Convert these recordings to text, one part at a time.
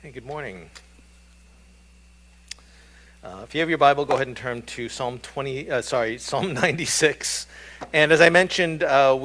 Hey, good morning. If you have your Bible, go ahead and turn to Psalm 96. And as I mentioned,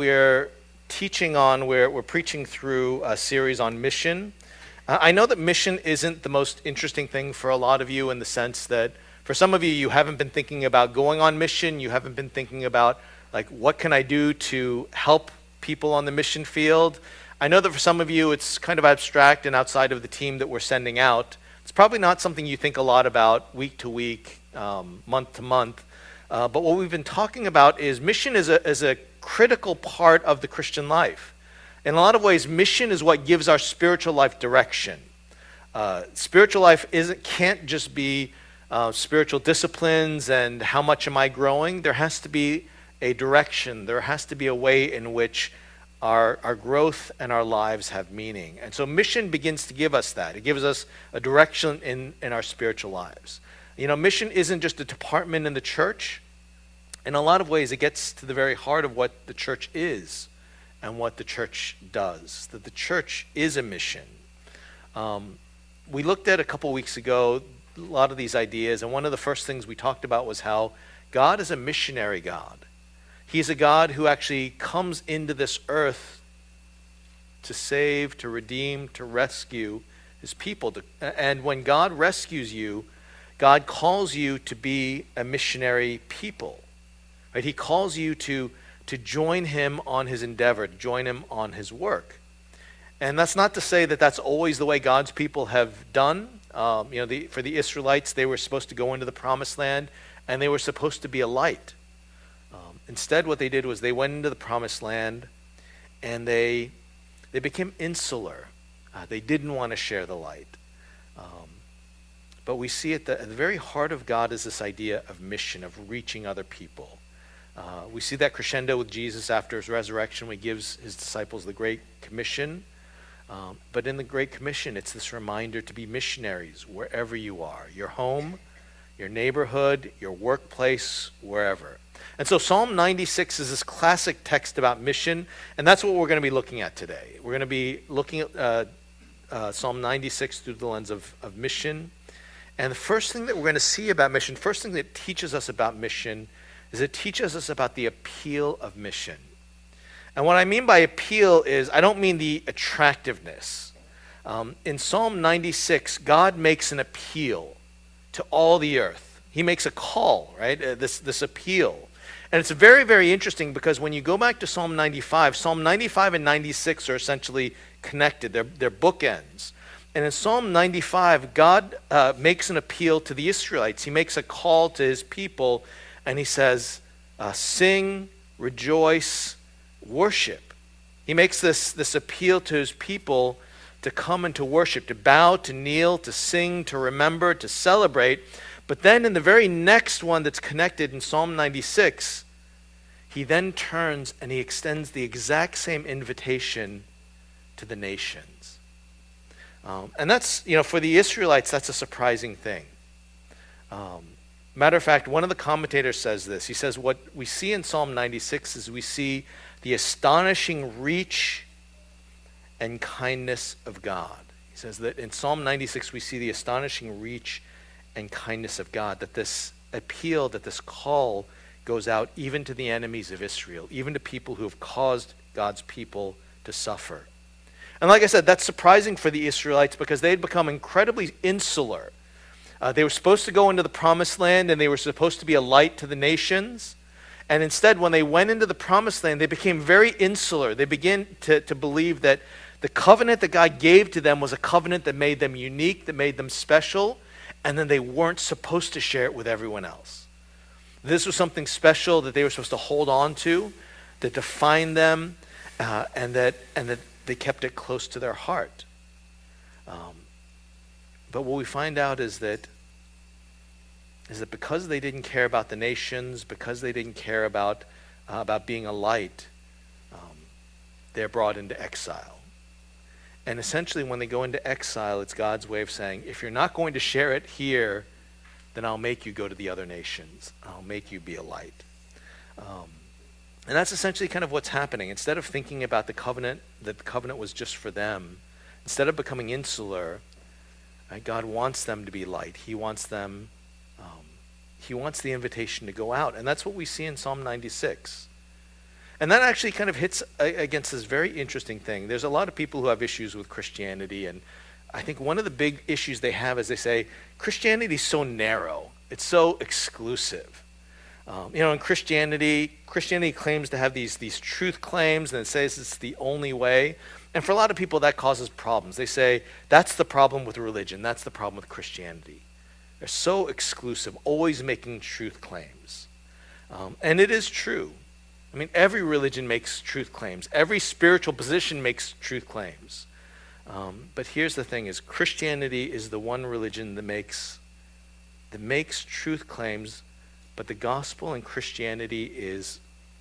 we're preaching through a series on mission. I know that mission isn't the most interesting thing for a lot of you in the sense that for some of you, you haven't been thinking about going on mission. You haven't been thinking about, like, what can I do to help people on the mission field? I know that for some of you, it's kind of abstract and outside of the team that we're sending out. It's probably not something you think a lot about week to week, month to month. But what we've been talking about is mission is a critical part of the Christian life. In a lot of ways, mission is what gives our spiritual life direction. Spiritual life can't just be spiritual disciplines and how much am I growing. There has to be a direction. There has to be a way in which our growth and our lives have meaning. And so mission begins to give us that. It gives us a direction in our spiritual lives. You know, mission isn't just a department in the church. In a lot of ways, it gets to the very heart of what the church is and what the church does. That the church is a mission. We looked at a couple weeks ago a lot of these ideas, and one of the first things we talked about was how God is a missionary God. He's a God who actually comes into this earth to save, to redeem, to rescue his people. And when God rescues you, God calls you to be a missionary people. Right? He calls you to join him on his endeavor, to join him on his work. And that's not to say that that's always the way God's people have done. For the Israelites, they were supposed to go into the promised land, and they were supposed to be a light. Instead, what they did was they went into the promised land and they became insular. They didn't want to share the light. But we see at the very heart of God is this idea of mission, of reaching other people. We see that crescendo with Jesus after his resurrection when he gives his disciples the Great Commission. But in the Great Commission, it's this reminder to be missionaries wherever you are, your home, your neighborhood, your workplace, wherever. And so Psalm 96 is this classic text about mission, and that's what we're going to be looking at today. We're going to be looking at Psalm 96 through the lens of mission. And the first thing that we're going to see about mission, first thing that it teaches us about mission, is it teaches us about the appeal of mission. And what I mean by appeal is, I don't mean the attractiveness. In Psalm 96, God makes an appeal to all the earth. He makes a call, right? This appeal. And it's very, very interesting because when you go back to Psalm 95 and 96 are essentially connected. They're bookends. And in Psalm 95, God makes an appeal to the Israelites. He makes a call to his people, and he says, sing, rejoice, worship. He makes this appeal to his people to come and to worship, to bow, to kneel, to sing, to remember, to celebrate. But then in the very next one that's connected in Psalm 96, he then turns and he extends the exact same invitation to the nations. And that's, for the Israelites, that's a surprising thing. Matter of fact, one of the commentators says this. He says what we see in Psalm 96 is we see the astonishing reach and kindness of God. He says that in Psalm 96 we see the astonishing reach and kindness of God, that this appeal, that this call goes out even to the enemies of Israel, even to people who have caused God's people to suffer. And like I said, that's surprising for the Israelites because they had become incredibly insular. They were supposed to go into the promised land and they were supposed to be a light to the nations. And instead, when they went into the promised land, they became very insular. They began to believe that the covenant that God gave to them was a covenant that made them unique, that made them special, and then they weren't supposed to share it with everyone else. This was something special that they were supposed to hold on to, that defined them, and that they kept it close to their heart. But what we find out is that because they didn't care about the nations, because they didn't care about being a light, they're brought into exile. And essentially when they go into exile, it's God's way of saying, if you're not going to share it here, then I'll make you go to the other nations. I'll make you be a light. And that's essentially kind of what's happening. Instead of thinking about the covenant, that the covenant was just for them, instead of becoming insular, Right? God wants them to be light. He wants them, he wants the invitation to go out. And that's what we see in Psalm 96. And that actually kind of hits against this very interesting thing. There's a lot of people who have issues with Christianity, and I think one of the big issues they have is they say, Christianity is so narrow. It's so exclusive. In Christianity claims to have these truth claims, and it says it's the only way. And for a lot of people, that causes problems. They say, that's the problem with religion. That's the problem with Christianity. They're so exclusive, always making truth claims. And it is true. I mean, every religion makes truth claims. Every spiritual position makes truth claims. But here's the thing, is Christianity is the one religion that makes truth claims, but the gospel in Christianity is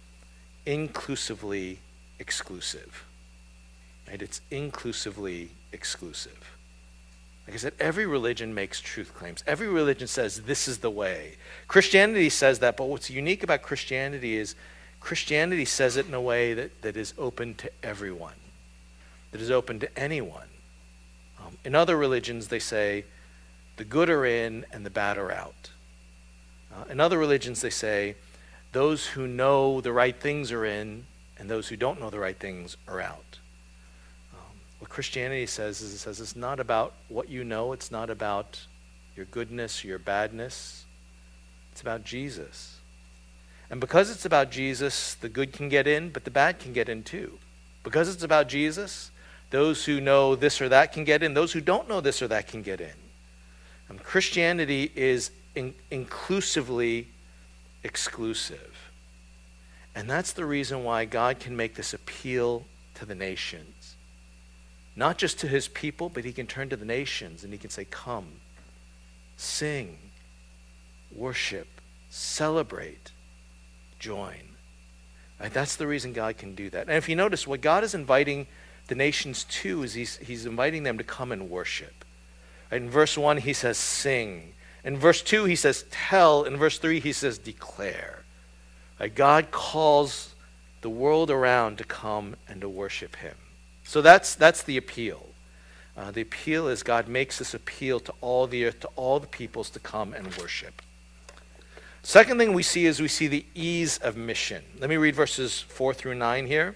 inclusively exclusive. Right? It's inclusively exclusive. Like I said, every religion makes truth claims. Every religion says this is the way. Christianity says that, but what's unique about Christianity is Christianity says it in a way that is open to everyone, that is open to anyone. In other religions, they say the good are in and the bad are out. In other religions, they say those who know the right things are in and those who don't know the right things are out. What Christianity says is, it says it's not about what you know. It's not about your goodness, your badness. It's about Jesus. And because it's about Jesus, the good can get in, but the bad can get in too. Because it's about Jesus, those who know this or that can get in. Those who don't know this or that can get in. And Christianity is inclusively exclusive. And that's the reason why God can make this appeal to the nations. Not just to his people, but he can turn to the nations and he can say, come, sing, worship, celebrate, join. Right? That's the reason God can do that. And if you notice, what God is inviting the nations to is he's inviting them to come and worship. Right? In verse 1, he says, sing. In verse 2, he says, tell. In verse 3, he says, declare. Right? God calls the world around to come and to worship him. So that's the appeal. The appeal is God makes this appeal to all the earth, to all the peoples to come and worship. Second thing we see is we see the ease of mission. Let me read verses 4 through 9 here.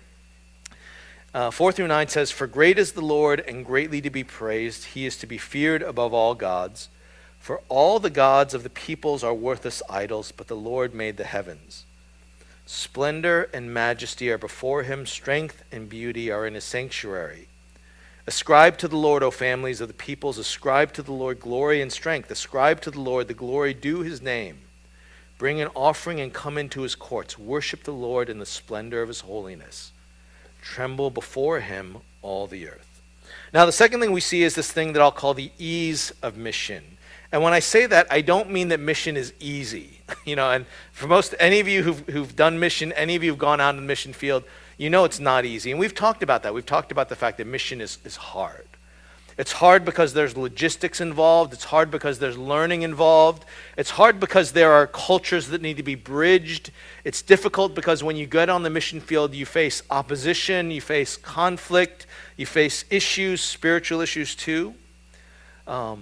4 through 9 says, for great is the Lord and greatly to be praised. He is to be feared above all gods. For all the gods of the peoples are worthless idols, but the Lord made the heavens. Splendor and majesty are before him. Strength and beauty are in his sanctuary. Ascribe to the Lord, O families of the peoples. Ascribe to the Lord glory and strength. Ascribe to the Lord the glory due his name. Bring an offering and come into his courts. Worship the Lord in the splendor of his holiness. Tremble before him, all the earth. Now, the second thing we see is this thing that I'll call the ease of mission. And when I say that, I don't mean that mission is easy. And for any of you who've done mission, any of you who've gone out in the mission field, you know it's not easy. And we've talked about that. We've talked about the fact that mission is hard. It's hard because there's logistics involved. It's hard because there's learning involved. It's hard because there are cultures that need to be bridged. It's difficult because when you get on the mission field, you face opposition, you face conflict, you face issues, spiritual issues too. A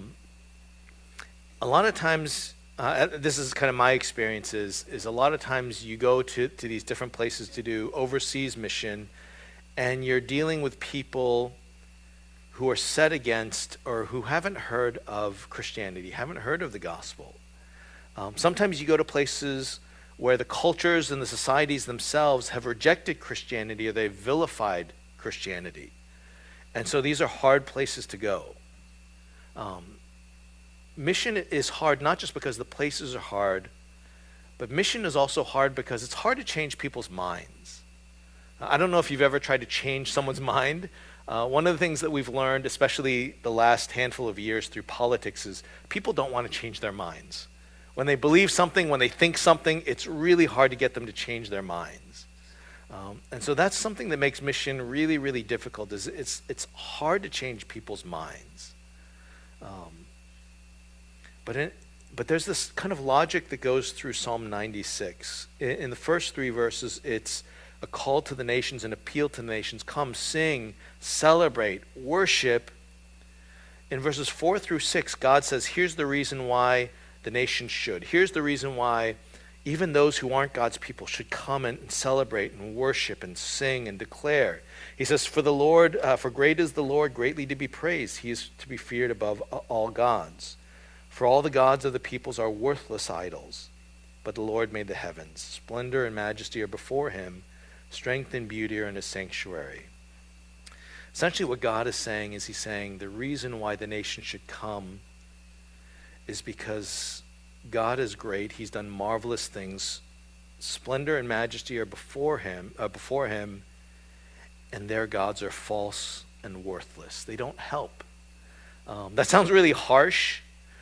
lot of times, this is kind of my experience, is a lot of times you go to these different places to do overseas mission, and you're dealing with people who are set against or who haven't heard of Christianity, haven't heard of the gospel. Sometimes you go to places where the cultures and the societies themselves have rejected Christianity or they've vilified Christianity. And so these are hard places to go. Mission is hard not just because the places are hard, but mission is also hard because it's hard to change people's minds. I don't know if you've ever tried to change someone's mind. One of the things that we've learned, especially the last handful of years through politics, is people don't want to change their minds. When they believe something, when they think something, it's really hard to get them to change their minds. And so that's something that makes mission really, really difficult. It's hard to change people's minds. But there's this kind of logic that goes through Psalm 96. In the first 3 verses, it's a call to the nations, an appeal to the nations. Come, sing, celebrate, worship. in verses 4 through 6, God says, here's the reason why the nation should. Here's the reason why even those who aren't God's people should come and celebrate and worship and sing and declare. He says, for the Lord, for great is the Lord, greatly to be praised. He is to be feared above all gods. For all the gods of the peoples are worthless idols. But the Lord made the heavens. Splendor and majesty are before him. Strength and beauty are in his sanctuary. Essentially what God is saying is he's saying the reason why the nation should come is because God is great. He's done marvelous things. Splendor and majesty are before him, and their gods are false and worthless. They don't help. That sounds really harsh.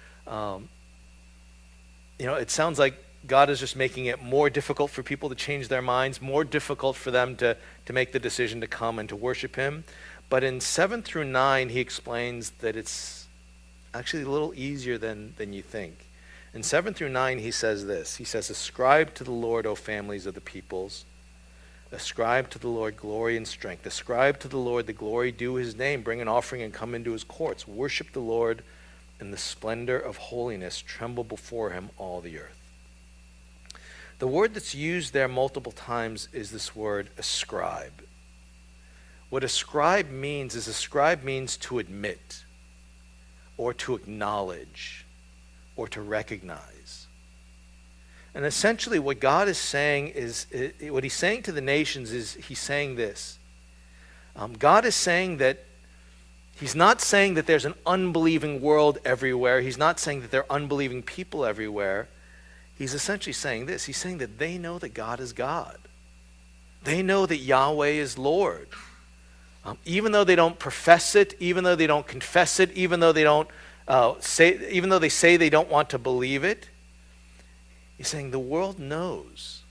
It sounds like God is just making it more difficult for people to change their minds, more difficult for them to make the decision to come and to worship him. But in 7 through 9, he explains that it's actually a little easier than you think. In 7 through 9, he says this. He says, ascribe to the Lord, O families of the peoples. Ascribe to the Lord glory and strength. Ascribe to the Lord the glory due his name. Bring an offering and come into his courts. Worship the Lord in the splendor of holiness. Tremble before him, all the earth. The word that's used there multiple times is this word ascribe. What ascribe means to admit or to acknowledge or to recognize. And essentially what God is saying is, what he's saying to the nations is, he's saying this. God is saying that he's not saying that there's an unbelieving world everywhere. He's not saying that there are unbelieving people everywhere. He's essentially saying this. He's saying that they know that God is God. They know that Yahweh is Lord. Even though they don't profess it, even though they don't confess it, even though they say they don't want to believe it, he's saying the world knows.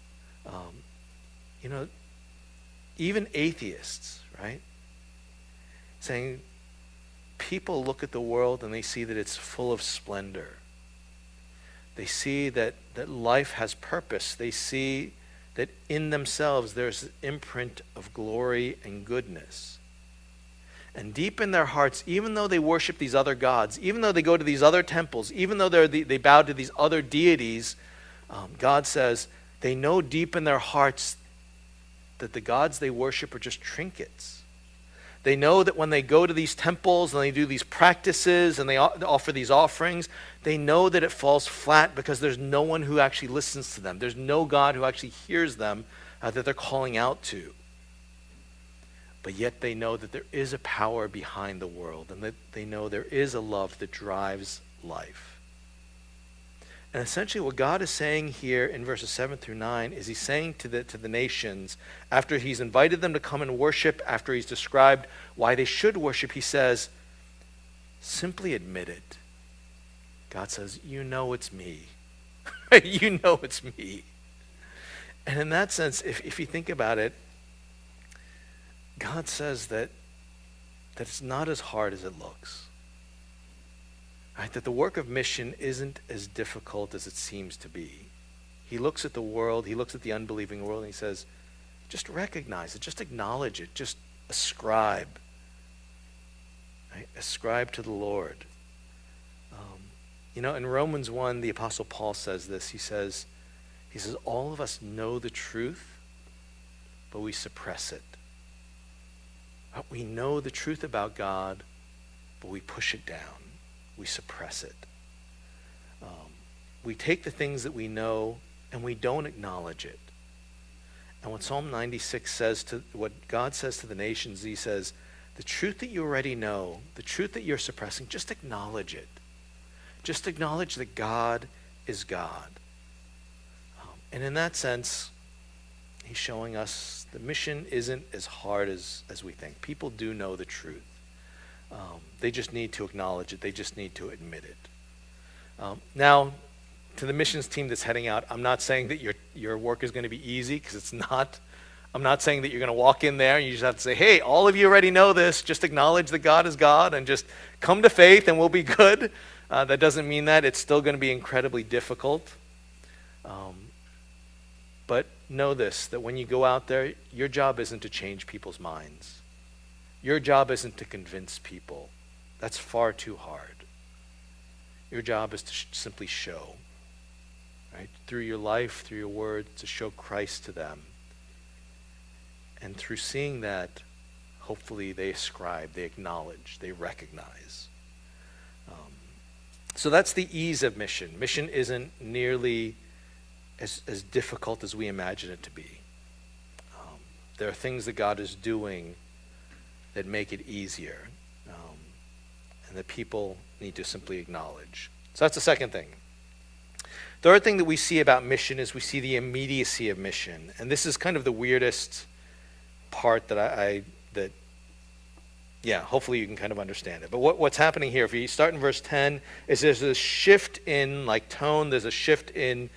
Even atheists, right? Saying people look at the world and they see that it's full of splendor. They see that life has purpose. They see that in themselves there's an imprint of glory and goodness. And deep in their hearts, even though they worship these other gods, even though they go to these other temples, even though they bow to these other deities, God says they know deep in their hearts that the gods they worship are just trinkets. They know that when they go to these temples and they do these practices and they offer these offerings, they know that it falls flat because there's no one who actually listens to them. There's no God who actually hears them that they're calling out to. But yet they know that there is a power behind the world and that they know there is a love that drives life. And essentially what God is saying here in verses 7 through 9 is he's saying to the nations, after he's invited them to come and worship, after he's described why they should worship, he says, simply admit it. God says, you know it's me. You know it's me. And in that sense, if you think about it, God says that it's not as hard as it looks. Right? That the work of mission isn't as difficult as it seems to be. He looks at the world, he looks at the unbelieving world, and he says, just recognize it, just acknowledge it, just ascribe. Right? Ascribe to the Lord. In Romans 1, the Apostle Paul says this. He says, all of us know the truth, but we suppress it. We know the truth about God, but we push it down. We suppress it. We take the things that we know and we don't acknowledge it. And what Psalm 96 says what God says to the nations, he says, the truth that you already know, the truth that you're suppressing, just acknowledge it. Just acknowledge that God is God. And in that sense, he's showing us the mission isn't as hard as we think. People do know the truth. They just need to acknowledge it. They just need to admit it. Now, to the missions team that's heading out, I'm not saying that your work is going to be easy, because it's not. I'm not saying that you're going to walk in there and you just have to say, hey, all of you already know this. Just acknowledge that God is God and just come to faith and we'll be good. That doesn't mean that. It's still going to be incredibly difficult. But know this, that when you go out there, your job isn't to change people's minds. Your job isn't to convince people. That's far too hard. Your job is to simply show, right? Through your life, through your words, to show Christ to them. And through seeing that, hopefully they ascribe, they acknowledge, they recognize. So that's the ease of mission. Mission isn't nearly as difficult as we imagine it to be. There are things that God is doing that make it easier, and that people need to simply acknowledge. So that's the second thing. Third thing that we see about mission is we see the immediacy of mission. And this is kind of the weirdest part that hopefully you can kind of understand it. But what's happening here, if you start in verse 10, is there's a shift in tone, there's a shift in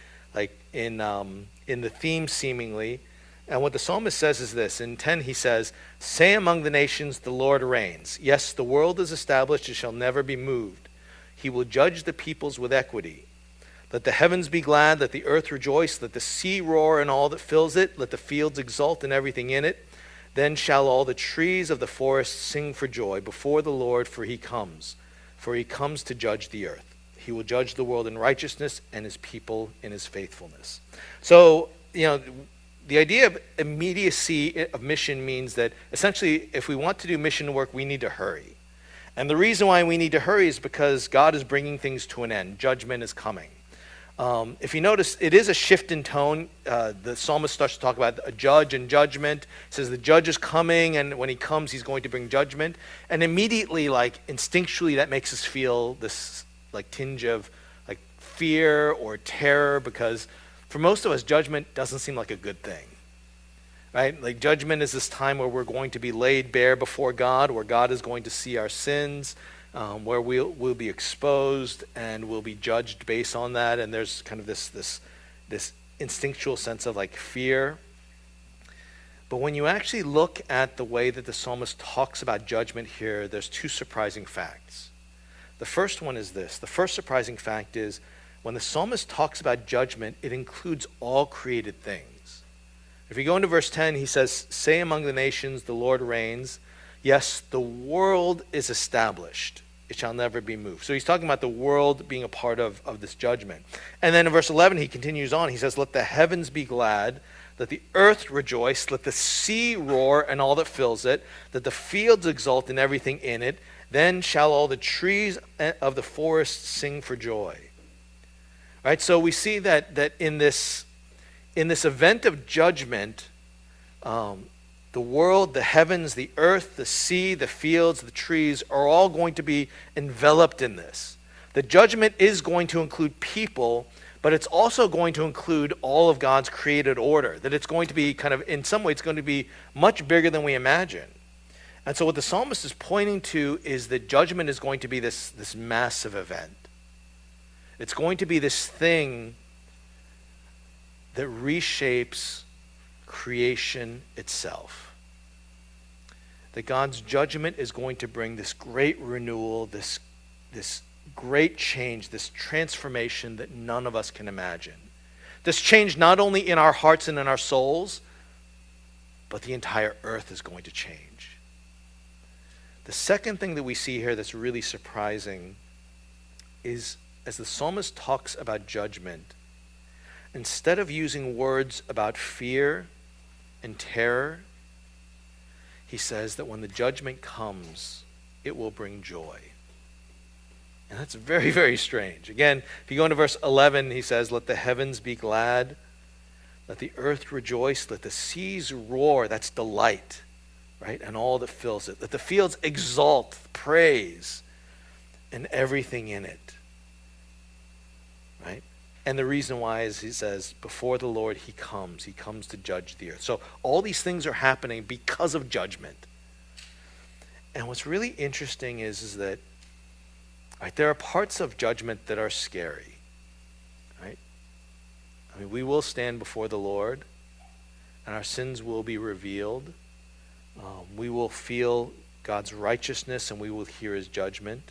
the theme seemingly. And what the psalmist says is this. In 10 he says, "Say among the nations, the Lord reigns. Yes, the world is established, it shall never be moved. He will judge the peoples with equity. Let the heavens be glad, let the earth rejoice, let the sea roar and all that fills it, let the fields exult and everything in it. Then shall all the trees of the forest sing for joy before the Lord, for he comes to judge the earth. He will judge the world in righteousness and his people in his faithfulness." So, the idea of immediacy of mission means that essentially if we want to do mission work, we need to hurry. And the reason why we need to hurry is because God is bringing things to an end. Judgment is coming. If you notice, it is a shift in tone. The psalmist starts to talk about a judge and judgment. It says the judge is coming, and when he comes, he's going to bring judgment. And immediately, instinctually, that makes us feel this tinge of fear or terror, because for most of us, judgment doesn't seem like a good thing, right? Judgment is this time where we're going to be laid bare before God, where God is going to see our sins, where we'll be exposed and we'll be judged based on that. And there's kind of this instinctual sense of fear. But when you actually look at the way that the psalmist talks about judgment here, there's two surprising facts. The first one is this. The first surprising fact is when the psalmist talks about judgment, it includes all created things. If you go into verse 10, he says, "Say among the nations, the Lord reigns. Yes, the world is established. It shall never be moved." So he's talking about the world being a part of this judgment. And then in verse 11, he continues on. He says, "Let the heavens be glad. Let the earth rejoice. Let the sea roar and all that fills it. Let the fields exult and everything in it. Then shall all the trees of the forest sing for joy." Right? So we see that in this event of judgment, the world, the heavens, the earth, the sea, the fields, the trees are all going to be enveloped in this. The judgment is going to include people, but it's also going to include all of God's created order. That it's going to be in some way, it's going to be much bigger than we imagine. And so what the psalmist is pointing to is that judgment is going to be this massive event. It's going to be this thing that reshapes creation itself. That God's judgment is going to bring this great renewal, this great change, this transformation that none of us can imagine. This change not only in our hearts and in our souls, but the entire earth is going to change. The second thing that we see here that's really surprising is as the psalmist talks about judgment, instead of using words about fear and terror, he says that when the judgment comes, it will bring joy. And that's very, very strange. Again, if you go into verse 11, he says, "Let the heavens be glad. Let the earth rejoice. Let the seas roar." That's delight, right? And all that fills it. Let the fields exalt, praise, and everything in it. Right? And the reason why is he says, before the Lord he comes to judge the earth. So all these things are happening because of judgment. And what's really interesting is that there are parts of judgment that are scary. Right? I mean, we will stand before the Lord and our sins will be revealed. We will feel God's righteousness and we will hear his judgment.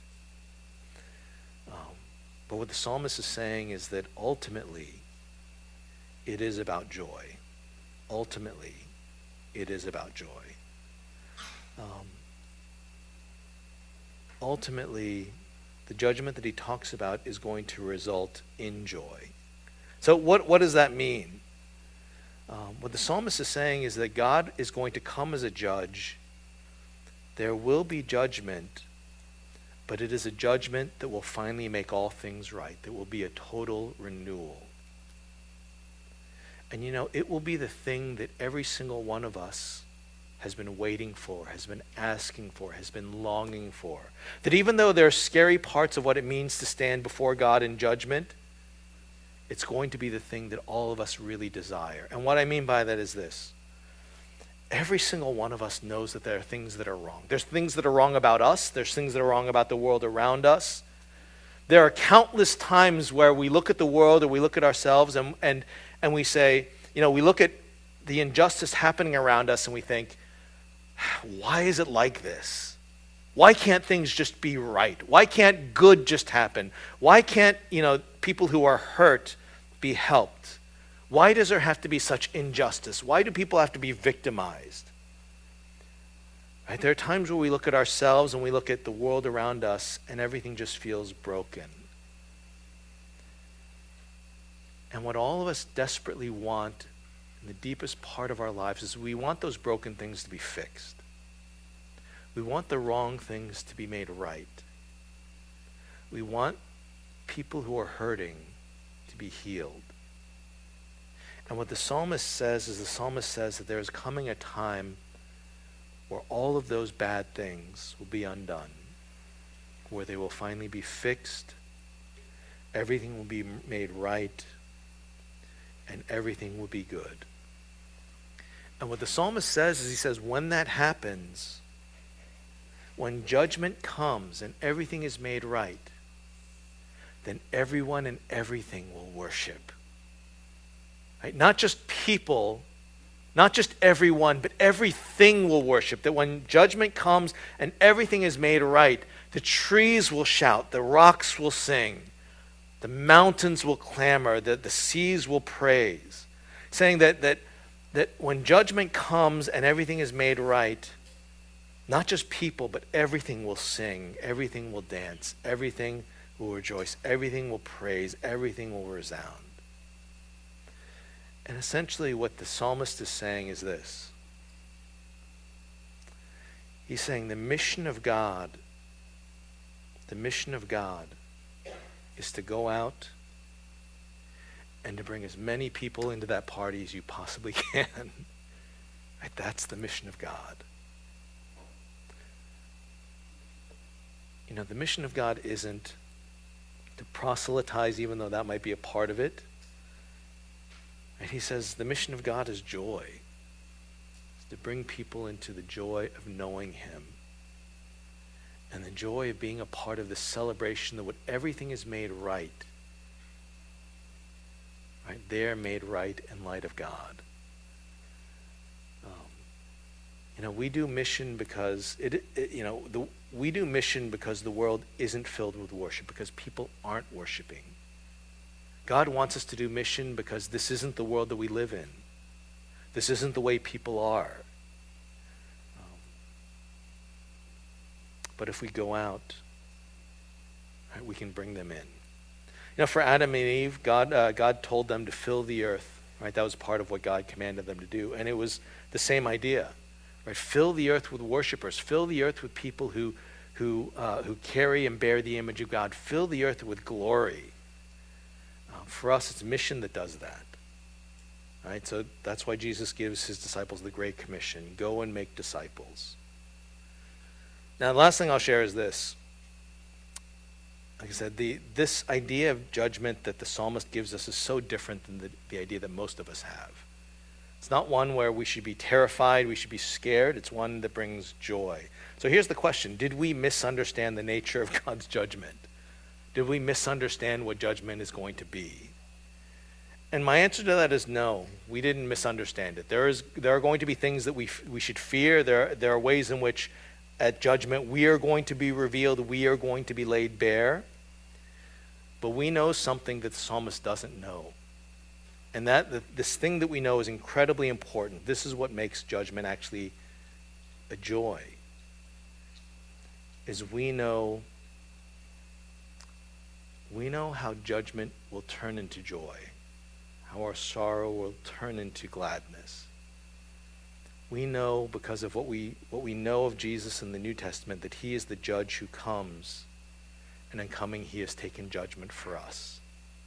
But what the psalmist is saying is that ultimately, it is about joy. Ultimately, it is about joy. ultimately, the judgment that he talks about is going to result in joy. So what does that mean? What the psalmist is saying is that God is going to come as a judge. There will be judgment, but it is a judgment that will finally make all things right. There will be a total renewal. And it will be the thing that every single one of us has been waiting for, has been asking for, has been longing for. That even though there are scary parts of what it means to stand before God in judgment, it's going to be the thing that all of us really desire. And what I mean by that is this. Every single one of us knows that there are things that are wrong. There's things that are wrong about us. There's things that are wrong about the world around us. There are countless times where we look at the world or we look at ourselves and we say, we look at the injustice happening around us and we think, why is it like this? Why can't things just be right? Why can't good just happen? Why can't, people who are hurt be helped? Why does there have to be such injustice? Why do people have to be victimized? Right? There are times where we look at ourselves and we look at the world around us and everything just feels broken. And what all of us desperately want in the deepest part of our lives is we want those broken things to be fixed. We want the wrong things to be made right. We want people who are hurting to be healed. And what the psalmist says is that there is coming a time where all of those bad things will be undone, where they will finally be fixed, everything will be made right, and everything will be good. And what the psalmist says is he says, when that happens, when judgment comes and everything is made right, then everyone and everything will worship. Right? Not just people, not just everyone, but everything will worship. That when judgment comes and everything is made right, the trees will shout, the rocks will sing, the mountains will clamor, the seas will praise. Saying that when judgment comes and everything is made right, not just people, but everything will sing, everything will dance, everything will rejoice, everything will praise, everything will resound. And essentially what the psalmist is saying is this. He's saying the mission of God is to go out and to bring as many people into that party as you possibly can. Right? That's the mission of God. The mission of God isn't to proselytize, even though that might be a part of it. And he says the mission of God is joy. It's to bring people into the joy of knowing him. And the joy of being a part of the celebration that when everything is made right, they're made right in light of God. We do mission because we do mission because the world isn't filled with worship, because people aren't worshiping. God wants us to do mission because this isn't the world that we live in. This isn't the way people are. But if we go out, we can bring them in. For Adam and Eve, God told them to fill the earth. Right? That was part of what God commanded them to do. And it was the same idea. Right? Fill the earth with worshipers. Fill the earth with people who carry and bear the image of God. Fill the earth with glory. For us, it's mission that does that. Right? So that's why Jesus gives his disciples the Great Commission. Go and make disciples. Now, the last thing I'll share is this. Like I said, this idea of judgment that the psalmist gives us is so different than the idea that most of us have. It's not one where we should be terrified, we should be scared. It's one that brings joy. So here's the question. Did we misunderstand the nature of God's judgment? Did we misunderstand what judgment is going to be? And my answer to that is no. We didn't misunderstand it. There are going to be things that we should fear. There are ways in which at judgment we are going to be revealed, we are going to be laid bare. But we know something that the psalmist doesn't know. And this thing that we know is incredibly important. This is what makes judgment actually a joy. is we know how judgment will turn into joy, how our sorrow will turn into gladness. We know, because of what we know of Jesus in the New Testament, that he is the judge who comes, and in coming he has taken judgment for us.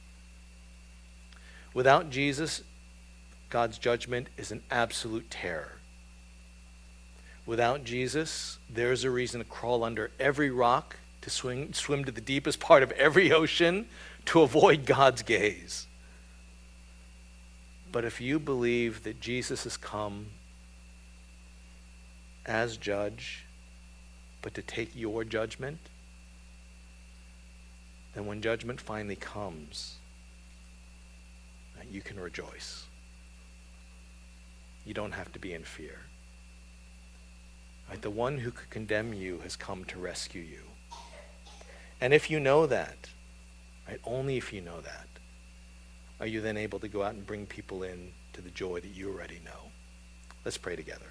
Without Jesus, God's judgment is an absolute terror. Without Jesus, there's a reason to crawl under every rock, to swim to the deepest part of every ocean, to avoid God's gaze. But if you believe that Jesus has come as judge, but to take your judgment, then when judgment finally comes, you can rejoice. You don't have to be in fear. Right? The one who could condemn you has come to rescue you. And if you know that, right, only if you know that, are you then able to go out and bring people in to the joy that you already know. Let's pray together.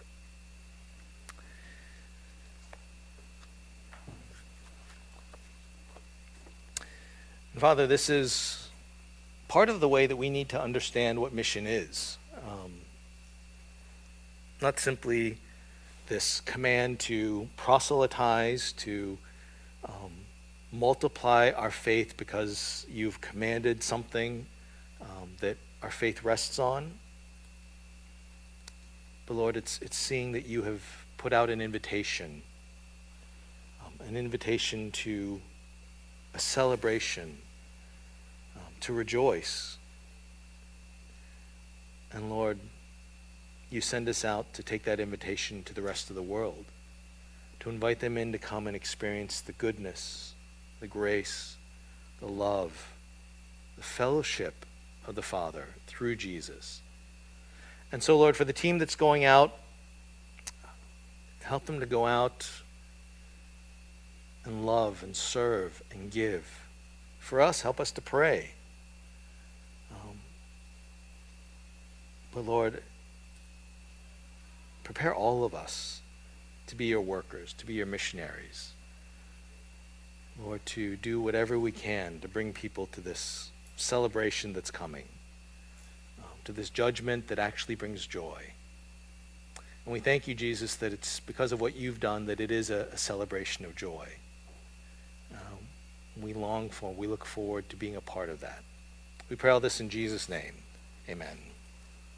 And Father, this is part of the way that we need to understand what mission is. Not simply this command to proselytize, to multiply our faith because you've commanded something that our faith rests on. But Lord, it's seeing that you have put out an invitation to a celebration, to rejoice. And Lord, you send us out to take that invitation to the rest of the world, to invite them in to come and experience the goodness, the grace, the love, the fellowship of the Father through Jesus. And so, Lord, for the team that's going out, help them to go out and love and serve and give. For us, help us to pray. But Lord, prepare all of us to be your workers, to be your missionaries. Lord, to do whatever we can to bring people to this celebration that's coming, to this judgment that actually brings joy. And we thank you, Jesus, that it's because of what you've done that it is a celebration of joy. We look forward to being a part of that. We pray all this in Jesus' name. Amen.